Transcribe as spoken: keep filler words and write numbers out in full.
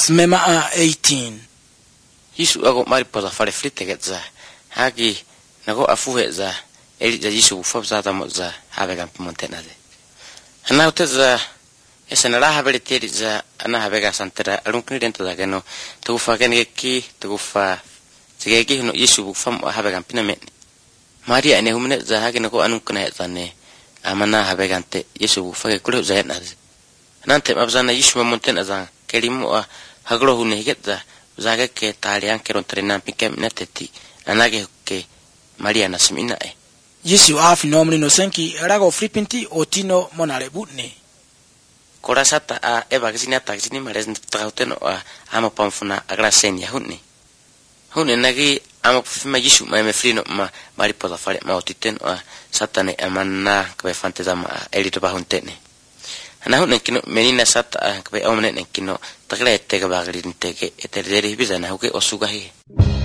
Smema eighteen. Yesu ago mari poza fare flite getza. Hagi nago afuheza eli za Yesu ufabza ta moza habega montenaze. Ana uteza esa na habele teriza ana habega santera alunkni dentro da geno tufa geneki tufa sigeki no Yesu ufam habega pinamente. Maria ene humne za hagi nago anunkna zane amana habega ante Yesu ufage kulo za naze. Nante mabzana Yesu montenaza kelimu haglo hune getza zaga ke talian ke rontrena pikem neteti anage ke Maria na simina e Yesu afi nomri no senki rago flipinti otino monare butne korasata a eva gizina tagzini mares trauteno a ama pamfuna agrasenia hunni hunne nagi ama pfima Yesu ma me frino ma mari poda fare ma otiten a satane amanna ke fanteza ma elito ba huntene ana hunne kino menina sata ke omne kino tagle tega bagri tege eterderi bizana huke osugahi